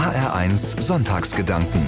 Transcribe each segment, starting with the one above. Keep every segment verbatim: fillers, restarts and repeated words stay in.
H R eins Sonntagsgedanken.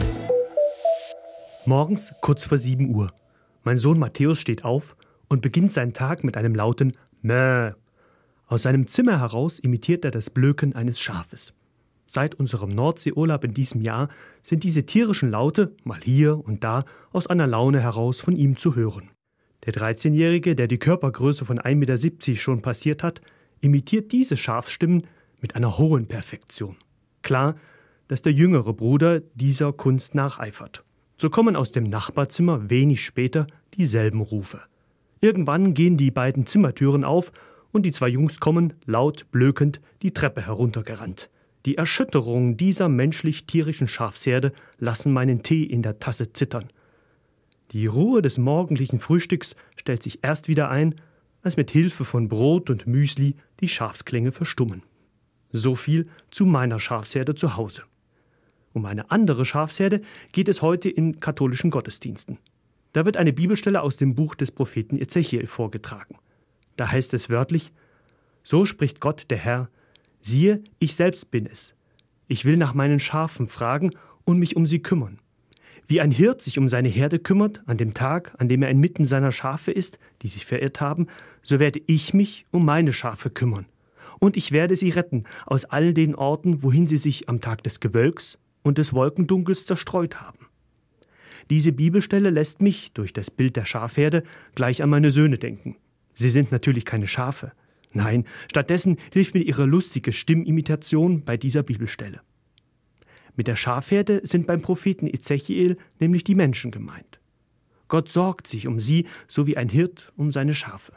Morgens kurz vor sieben Uhr. Mein Sohn Matthäus steht auf und beginnt seinen Tag mit einem lauten Mäh. Aus seinem Zimmer heraus imitiert er das Blöken eines Schafes. Seit unserem Nordseeurlaub in diesem Jahr sind diese tierischen Laute, mal hier und da, aus einer Laune heraus von ihm zu hören. Der dreizehnjährige, der die Körpergröße von ein Meter siebzig schon passiert hat, imitiert diese Schafsstimmen mit einer hohen Perfektion. Klar, dass der jüngere Bruder dieser Kunst nacheifert. So kommen aus dem Nachbarzimmer wenig später dieselben Rufe. Irgendwann gehen die beiden Zimmertüren auf und die zwei Jungs kommen, laut blökend, die Treppe heruntergerannt. Die Erschütterungen dieser menschlich-tierischen Schafsherde lassen meinen Tee in der Tasse zittern. Die Ruhe des morgendlichen Frühstücks stellt sich erst wieder ein, als mit Hilfe von Brot und Müsli die Schafsklänge verstummen. So viel zu meiner Schafsherde zu Hause. Um eine andere Schafsherde geht es heute in katholischen Gottesdiensten. Da wird eine Bibelstelle aus dem Buch des Propheten Ezechiel vorgetragen. Da heißt es wörtlich: So spricht Gott, der Herr: Siehe, ich selbst bin es. Ich will nach meinen Schafen fragen und mich um sie kümmern. Wie ein Hirt sich um seine Herde kümmert, an dem Tag, an dem er inmitten seiner Schafe ist, die sich verirrt haben, so werde ich mich um meine Schafe kümmern. Und ich werde sie retten aus all den Orten, wohin sie sich am Tag des Gewölks und des Wolkendunkels zerstreut haben. Diese Bibelstelle lässt mich, durch das Bild der Schafherde, gleich an meine Söhne denken. Sie sind natürlich keine Schafe. Nein, stattdessen hilft mir ihre lustige Stimmimitation bei dieser Bibelstelle. Mit der Schafherde sind beim Propheten Ezechiel nämlich die Menschen gemeint. Gott sorgt sich um sie, so wie ein Hirt um seine Schafe.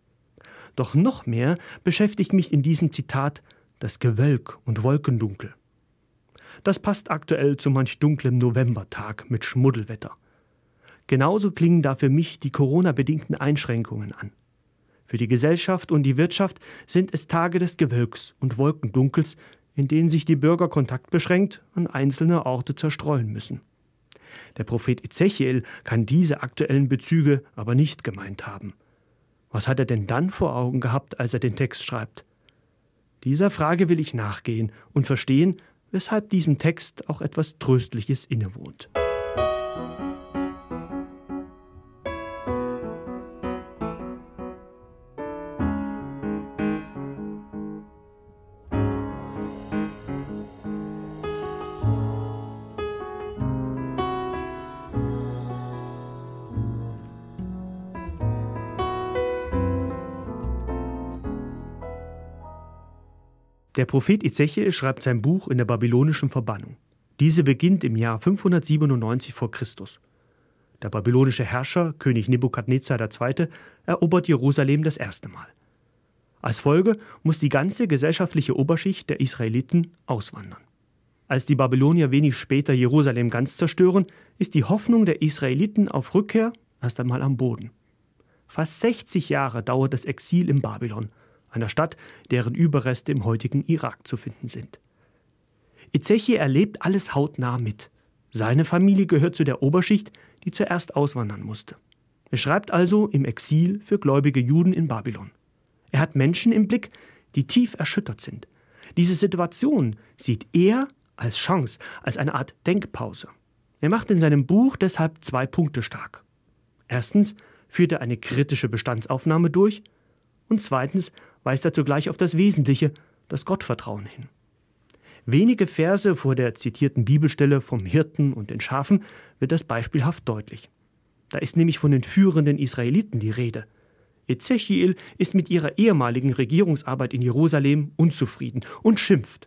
Doch noch mehr beschäftigt mich in diesem Zitat das Gewölk und Wolkendunkel. Das passt aktuell zu manch dunklem Novembertag mit Schmuddelwetter. Genauso klingen da für mich die Corona-bedingten Einschränkungen an. Für die Gesellschaft und die Wirtschaft sind es Tage des Gewölks und Wolkendunkels, in denen sich die Bürger kontaktbeschränkt an einzelne Orte zerstreuen müssen. Der Prophet Ezechiel kann diese aktuellen Bezüge aber nicht gemeint haben. Was hat er denn dann vor Augen gehabt, als er den Text schreibt? Dieser Frage will ich nachgehen und verstehen, weshalb diesem Text auch etwas Tröstliches innewohnt. Der Prophet Ezechiel schreibt sein Buch in der babylonischen Verbannung. Diese beginnt im Jahr fünfhundertsiebenundneunzig vor Christus. Der babylonische Herrscher, König Nebukadnezar der Zweite., erobert Jerusalem das erste Mal. Als Folge muss die ganze gesellschaftliche Oberschicht der Israeliten auswandern. Als die Babylonier wenig später Jerusalem ganz zerstören, ist die Hoffnung der Israeliten auf Rückkehr erst einmal am Boden. Fast sechzig Jahre dauert das Exil in Babylon, einer Stadt, deren Überreste im heutigen Irak zu finden sind. Ezechiel erlebt alles hautnah mit. Seine Familie gehört zu der Oberschicht, die zuerst auswandern musste. Er schreibt also im Exil für gläubige Juden in Babylon. Er hat Menschen im Blick, die tief erschüttert sind. Diese Situation sieht er als Chance, als eine Art Denkpause. Er macht in seinem Buch deshalb zwei Punkte stark. Erstens führt er eine kritische Bestandsaufnahme durch und zweitens weist er zugleich auf das Wesentliche, das Gottvertrauen hin. Wenige Verse vor der zitierten Bibelstelle vom Hirten und den Schafen wird das beispielhaft deutlich. Da ist nämlich von den führenden Israeliten die Rede. Ezechiel ist mit ihrer ehemaligen Regierungsarbeit in Jerusalem unzufrieden und schimpft.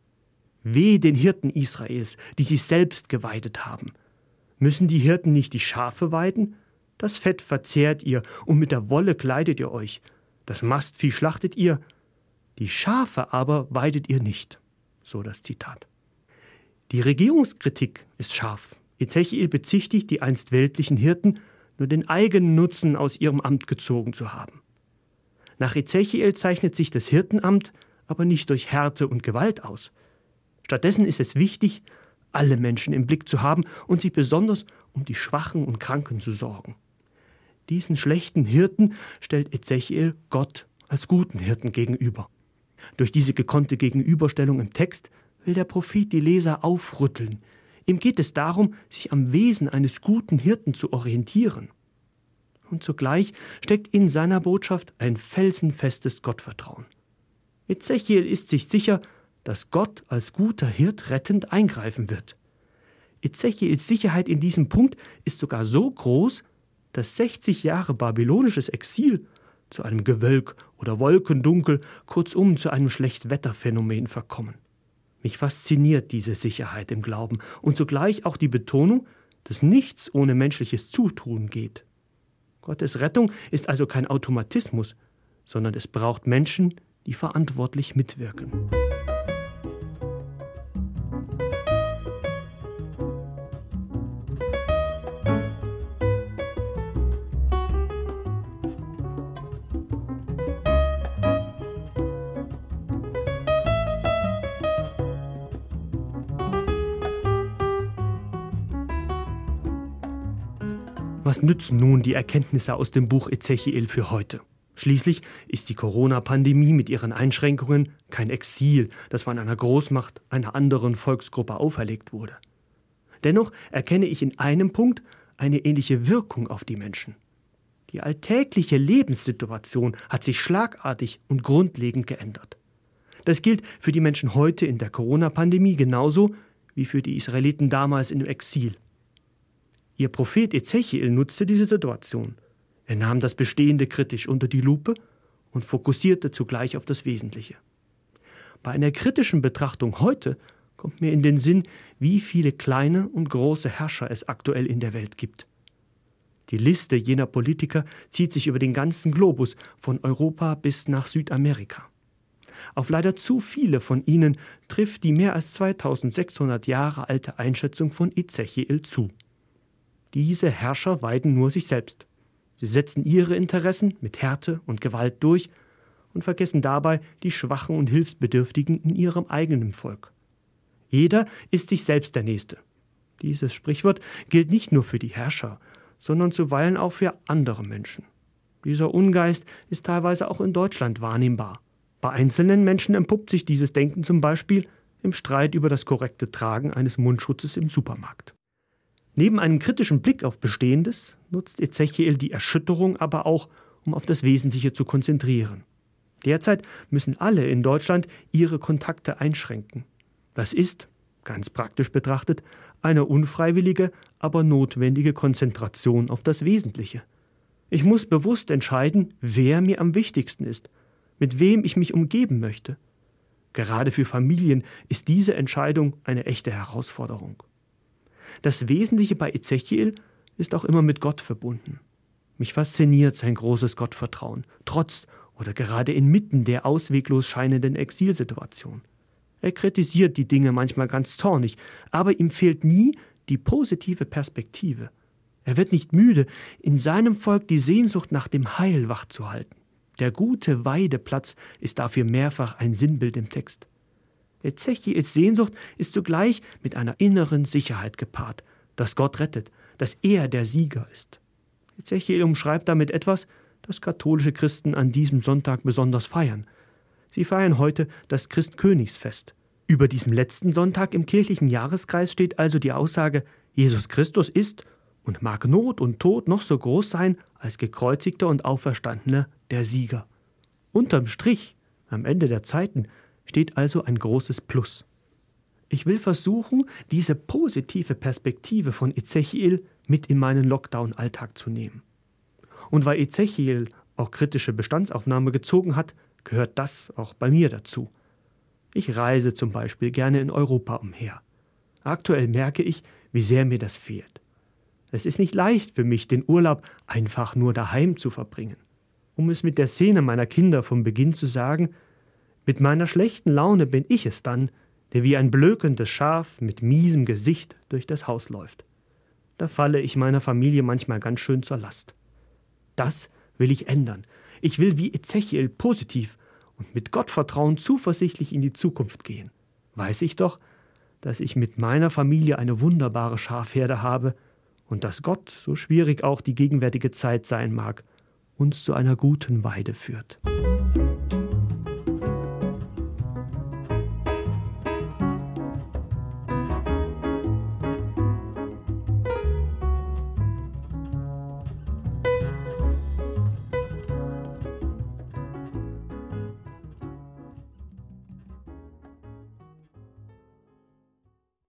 Wehe den Hirten Israels, die sich selbst geweidet haben. Müssen die Hirten nicht die Schafe weiden? Das Fett verzehrt ihr und mit der Wolle kleidet ihr euch. Das Mastvieh schlachtet ihr, die Schafe aber weidet ihr nicht. So das Zitat. Die Regierungskritik ist scharf. Ezechiel bezichtigt die einst weltlichen Hirten, nur den eigenen Nutzen aus ihrem Amt gezogen zu haben. Nach Ezechiel zeichnet sich das Hirtenamt aber nicht durch Härte und Gewalt aus. Stattdessen ist es wichtig, alle Menschen im Blick zu haben und sich besonders um die Schwachen und Kranken zu sorgen. Diesen schlechten Hirten stellt Ezechiel Gott als guten Hirten gegenüber. Durch diese gekonnte Gegenüberstellung im Text will der Prophet die Leser aufrütteln. Ihm geht es darum, sich am Wesen eines guten Hirten zu orientieren. Und zugleich steckt in seiner Botschaft ein felsenfestes Gottvertrauen. Ezechiel ist sich sicher, dass Gott als guter Hirt rettend eingreifen wird. Ezechiels Sicherheit in diesem Punkt ist sogar so groß, dass sechzig Jahre babylonisches Exil zu einem Gewölk oder Wolkendunkel, kurzum zu einem Schlechtwetterphänomen verkommen. Mich fasziniert diese Sicherheit im Glauben und zugleich auch die Betonung, dass nichts ohne menschliches Zutun geht. Gottes Rettung ist also kein Automatismus, sondern es braucht Menschen, die verantwortlich mitwirken. Was nützen nun die Erkenntnisse aus dem Buch Ezechiel für heute? Schließlich ist die Corona-Pandemie mit ihren Einschränkungen kein Exil, das von einer Großmacht einer anderen Volksgruppe auferlegt wurde. Dennoch erkenne ich in einem Punkt eine ähnliche Wirkung auf die Menschen. Die alltägliche Lebenssituation hat sich schlagartig und grundlegend geändert. Das gilt für die Menschen heute in der Corona-Pandemie genauso wie für die Israeliten damals im Exil. Ihr Prophet Ezechiel nutzte diese Situation. Er nahm das Bestehende kritisch unter die Lupe und fokussierte zugleich auf das Wesentliche. Bei einer kritischen Betrachtung heute kommt mir in den Sinn, wie viele kleine und große Herrscher es aktuell in der Welt gibt. Die Liste jener Politiker zieht sich über den ganzen Globus, von Europa bis nach Südamerika. Auf leider zu viele von ihnen trifft die mehr als zweitausendsechshundert Jahre alte Einschätzung von Ezechiel zu. Diese Herrscher weiden nur sich selbst. Sie setzen ihre Interessen mit Härte und Gewalt durch und vergessen dabei die Schwachen und Hilfsbedürftigen in ihrem eigenen Volk. Jeder ist sich selbst der Nächste. Dieses Sprichwort gilt nicht nur für die Herrscher, sondern zuweilen auch für andere Menschen. Dieser Ungeist ist teilweise auch in Deutschland wahrnehmbar. Bei einzelnen Menschen entpuppt sich dieses Denken zum Beispiel im Streit über das korrekte Tragen eines Mundschutzes im Supermarkt. Neben einem kritischen Blick auf Bestehendes nutzt Ezechiel die Erschütterung aber auch, um auf das Wesentliche zu konzentrieren. Derzeit müssen alle in Deutschland ihre Kontakte einschränken. Das ist, ganz praktisch betrachtet, eine unfreiwillige, aber notwendige Konzentration auf das Wesentliche. Ich muss bewusst entscheiden, wer mir am wichtigsten ist, mit wem ich mich umgeben möchte. Gerade für Familien ist diese Entscheidung eine echte Herausforderung. Das Wesentliche bei Ezechiel ist auch immer mit Gott verbunden. Mich fasziniert sein großes Gottvertrauen, trotz oder gerade inmitten der ausweglos scheinenden Exilsituation. Er kritisiert die Dinge manchmal ganz zornig, aber ihm fehlt nie die positive Perspektive. Er wird nicht müde, in seinem Volk die Sehnsucht nach dem Heil wachzuhalten. Der gute Weideplatz ist dafür mehrfach ein Sinnbild im Text. Ezechiels Sehnsucht ist zugleich mit einer inneren Sicherheit gepaart, dass Gott rettet, dass er der Sieger ist. Ezechiel umschreibt damit etwas, das katholische Christen an diesem Sonntag besonders feiern. Sie feiern heute das Christkönigsfest. Über diesem letzten Sonntag im kirchlichen Jahreskreis steht also die Aussage, Jesus Christus ist und mag Not und Tod noch so groß sein, als gekreuzigter und auferstandener der Sieger. Unterm Strich, am Ende der Zeiten, steht also ein großes Plus. Ich will versuchen, diese positive Perspektive von Ezechiel mit in meinen Lockdown-Alltag zu nehmen. Und weil Ezechiel auch kritische Bestandsaufnahme gezogen hat, gehört das auch bei mir dazu. Ich reise zum Beispiel gerne in Europa umher. Aktuell merke ich, wie sehr mir das fehlt. Es ist nicht leicht für mich, den Urlaub einfach nur daheim zu verbringen. Um es mit der Szene meiner Kinder vom Beginn zu sagen, mit meiner schlechten Laune bin ich es dann, der wie ein blökendes Schaf mit miesem Gesicht durch das Haus läuft. Da falle ich meiner Familie manchmal ganz schön zur Last. Das will ich ändern. Ich will wie Ezechiel positiv und mit Gottvertrauen zuversichtlich in die Zukunft gehen. Weiß ich doch, dass ich mit meiner Familie eine wunderbare Schafherde habe und dass Gott, so schwierig auch die gegenwärtige Zeit sein mag, uns zu einer guten Weide führt.